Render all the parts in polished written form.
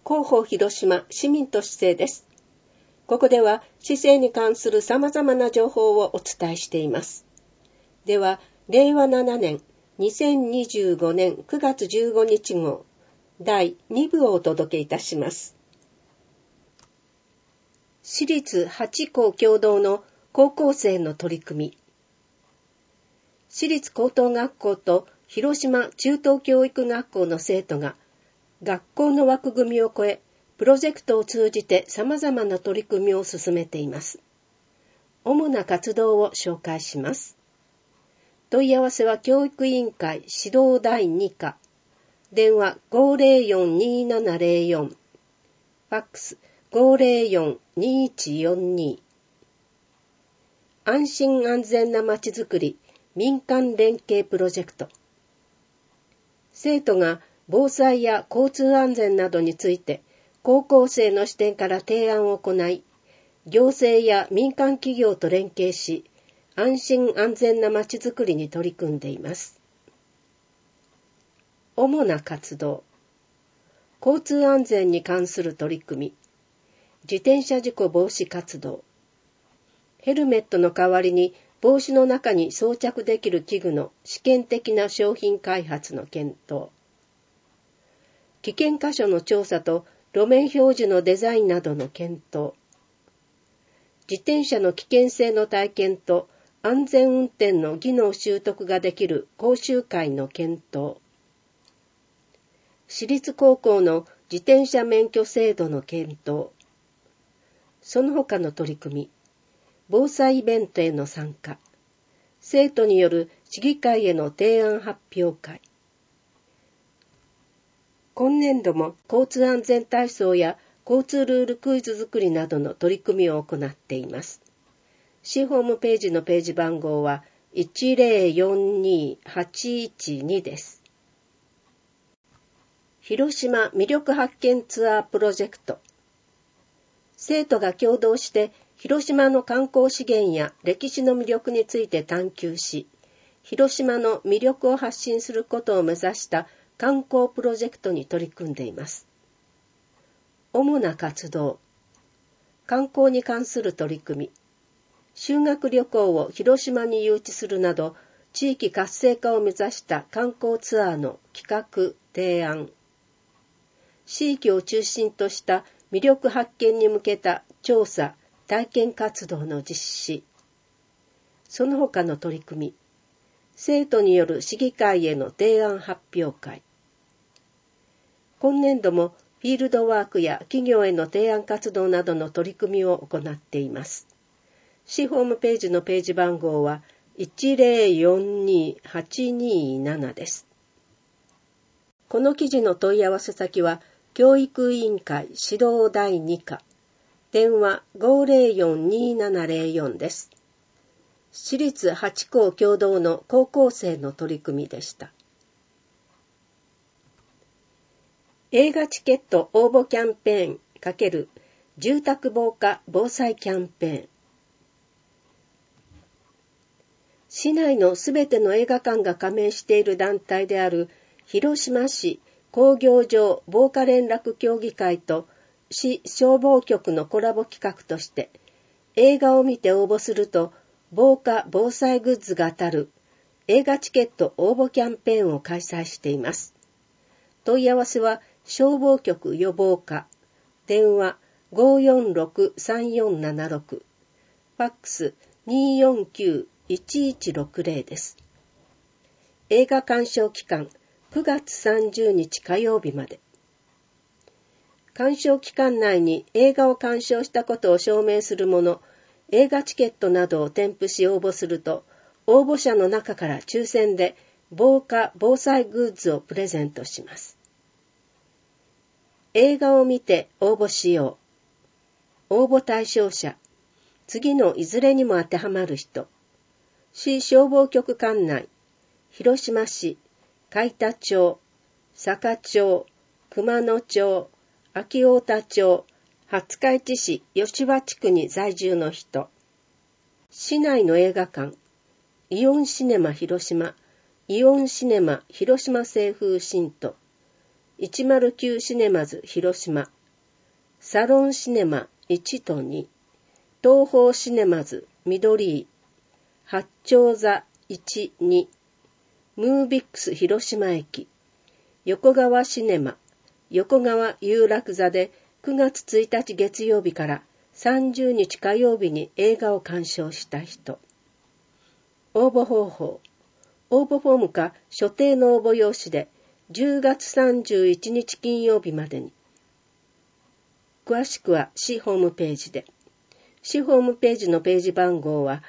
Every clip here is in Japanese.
広報広島市民と市政です。ここでは市政に関する様々な情報をお伝えしています。では、令和7年2025年9月15日号第2部をお届けいたします。市立8校共同の高校生の取り組み。市立高等学校と広島中等教育学校の生徒が学校の枠組みを超え、プロジェクトを通じて様々な取り組みを進めています。主な活動を紹介します。問い合わせは教育委員会指導第2課、電話 504-2704、ファックス 504-2142。安心安全なまちづくり民間連携プロジェクト。生徒が防災や交通安全などについて高校生の視点から提案を行い、行政や民間企業と連携し、安心安全なまちづくりに取り組んでいます。主な活動。交通安全に関する取り組み。自転車事故防止活動。ヘルメットの代わりに帽子の中に装着できる器具の試験的な商品開発の検討。危険箇所の調査と路面表示のデザインなどの検討。自転車の危険性の体験と安全運転の技能習得ができる講習会の検討。私立高校の自転車免許制度の検討。その他の取り組み。防災イベントへの参加。生徒による市議会への提案発表会。今年度も交通安全体操や交通ルールクイズ作りなどの取り組みを行っています。市ホームページのページ番号は 1042812 です。広島魅力発見ツアープロジェクト。生徒が共同して広島の観光資源や歴史の魅力について探求し、広島の魅力を発信することを目指した観光プロジェクトに取り組んでいます。主な活動。観光に関する取り組み。修学旅行を広島に誘致するなど、地域活性化を目指した観光ツアーの企画・提案。地域を中心とした魅力発見に向けた調査・体験活動の実施。その他の取り組み。生徒による市議会への提案発表会。今年度もフィールドワークや企業への提案活動などの取り組みを行っています。市ホームページのページ番号は 1042827 です。この記事の問い合わせ先は教育委員会指導第2課、電話 504-2704 です。市立8校共同の高校生の取り組みでした。映画チケット応募キャンペーン×住宅防火防災キャンペーン。市内のすべての映画館が加盟している団体である広島市工業場防火連絡協議会と市消防局のコラボ企画として映画を見て応募すると防火防災グッズが当たる映画チケット応募キャンペーンを開催しています。問い合わせは消防局予防課、電話 546-3476、ファックス 249-1160 です。映画鑑賞期間9月30日火曜日まで。鑑賞期間内に映画を鑑賞したことを証明するもの、映画チケットなどを添付し応募すると、応募者の中から抽選で防火・防災グッズをプレゼントします。映画を見て応募しよう。応募対象者。次のいずれにも当てはまる人。市消防局管内。広島市、海田町、坂町、熊野町、秋太田町、廿日市市吉羽地区に在住の人。市内の映画館。イオンシネマ広島、イオンシネマ広島清風新都。109シネマズ広島サロンシネマ1と2、東宝シネマズ緑井、八丁座1、2、ムービックス広島駅、横川シネマ、横川有楽座で9月1日月曜日から30日火曜日に映画を鑑賞した人。応募方法。応募フォームか所定の応募用紙で10月31日金曜日までに。詳しくは市ホームページで。市ホームページのページ番号は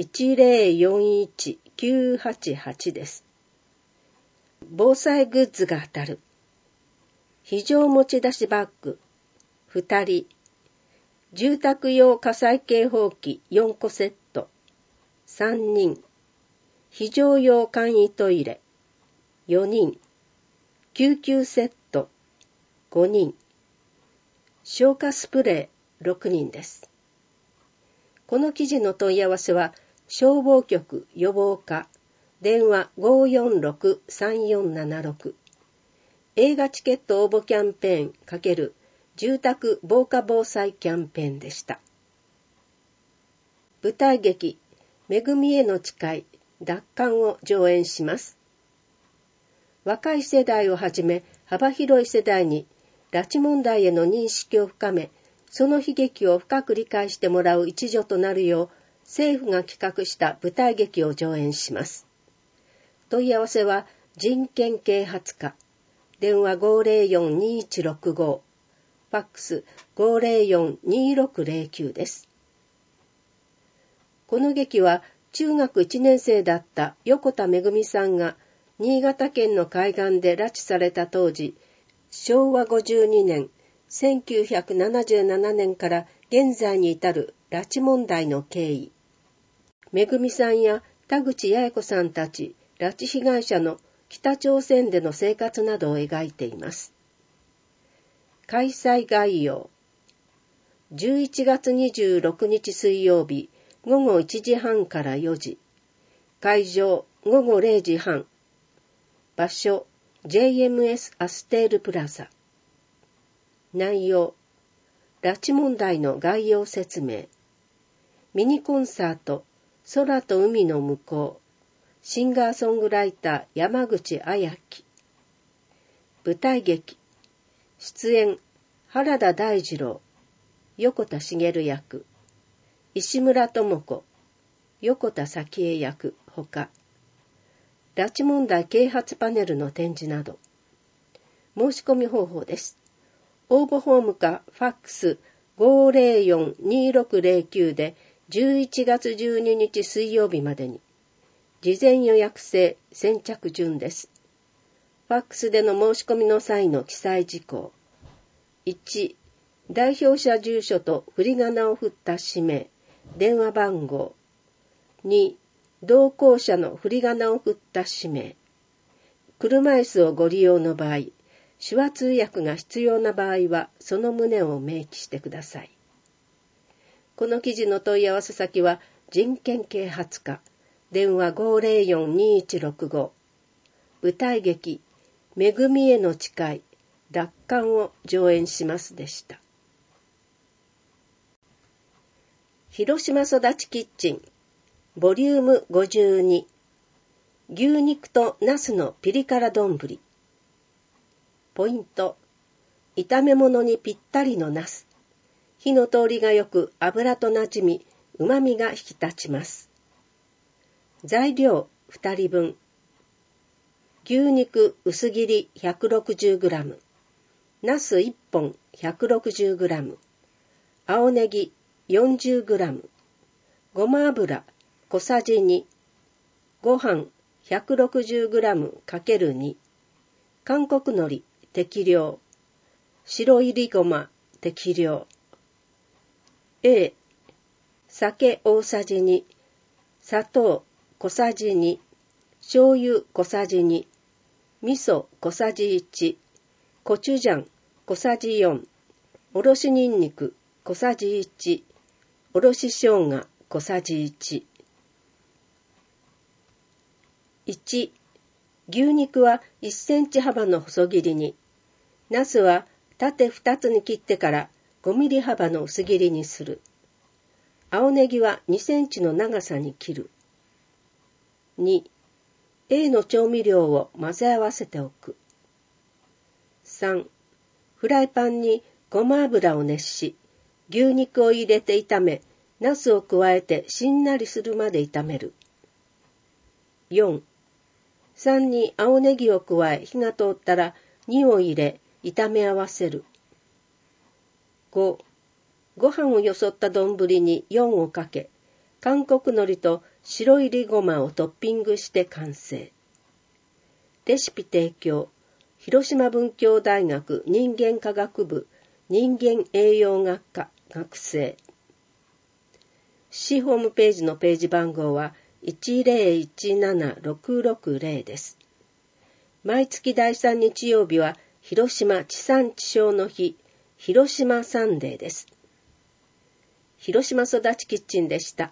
1041988です。防災グッズが当たる。非常持ち出しバッグ2人、住宅用火災警報器4個セット3人、非常用簡易トイレ4人、救急セット5人、消火スプレー6人です。この記事の問い合わせは消防局予防課電話 546-3476 映画チケット応募キャンペーン×住宅防火防災キャンペーンでした。舞台劇恵みへの誓い奪還を上演します。若い世代をはじめ幅広い世代に拉致問題への認識を深め、その悲劇を深く理解してもらう一助となるよう政府が企画した舞台劇を上演します。問い合わせは人権啓発課電話 504-2165 ファックス 504-2609 です。この劇は中学1年生だった横田めぐみさんが新潟県の海岸で拉致された当時、昭和52年、1977年から現在に至る拉致問題の経緯、めぐみさんや田口八重子さんたち拉致被害者の北朝鮮での生活などを描いています。開催概要。11月26日水曜日午後1時半から4時。会場午後0時半。場所 JMS アステールプラザ。内容。拉致問題の概要説明。ミニコンサート空と海の向こう。シンガーソングライター山口彩希。舞台劇。出演原田大二郎、横田茂役、石村智子、横田早紀江役ほか、拉致問題啓発パネルの展示など。申し込み方法です。応募フォームかファックス 504-2609 で11月12日水曜日までに。事前予約制先着順です。ファックスでの申し込みの際の記載事項。1、代表者住所と振り仮名を振った氏名、電話番号。2、同行者の振り仮名を振った氏名。車椅子をご利用の場合、手話通訳が必要な場合はその旨を明記してください。この記事の問い合わせ先は人権啓発課電話 504-2165 舞台劇恵みへの誓い奪還を上演しますでした。広島育ちキッチンボリューム52牛肉とナスのピリ辛丼。ポイント。炒め物にぴったりのナス。火の通りがよく油となじみ、旨味が引き立ちます。材料2人分。牛肉薄切り 160g。ナス1本 160g。青ネギ 40g。ごま油小さじ2。ご飯 160g×2。韓国海苔適量。白いりごま適量。A、酒大さじ2、砂糖小さじ2、醤油小さじ2、味噌小さじ1、コチュジャン小さじ4、おろしにんにく小さじ1、おろし生姜小さじ1。1、牛肉は1センチ幅の細切りに、ナスは縦2つに切ってから 5ミリ幅の薄切りにする。青ネギは2センチの長さに切る。2、A の調味料を混ぜ合わせておく。3、フライパンにごま油を熱し、牛肉を入れて炒め、ナスを加えてしんなりするまで炒める。4、3に青ネギを加え火が通ったら2を入れ炒め合わせる。5、ご飯をよそった丼に4をかけ、韓国海苔と白いりごまをトッピングして完成。レシピ提供、広島文教大学人間科学部人間栄養学科学生。市ホームページのページ番号は1017660です。毎月第3日曜日は広島地産地消の日、広島サンデーです。広島育ちキッチンでした。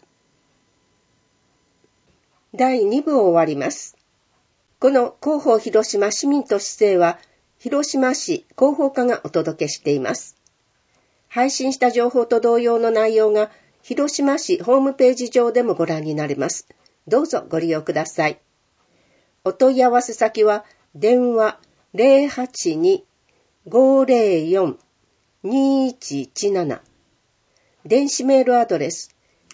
第2部を終わります。この広報広島市民と市政は、広島市広報課がお届けしています。配信した情報と同様の内容が、広島市ホームページ上でもご覧になれます。どうぞご利用ください。お問い合わせ先は、電話 082-504-2117 電子メールアドレス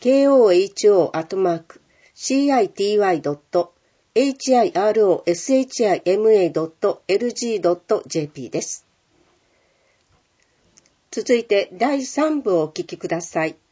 koho@city.hiroshima.lg.jp です。続いて第3部をお聞きください。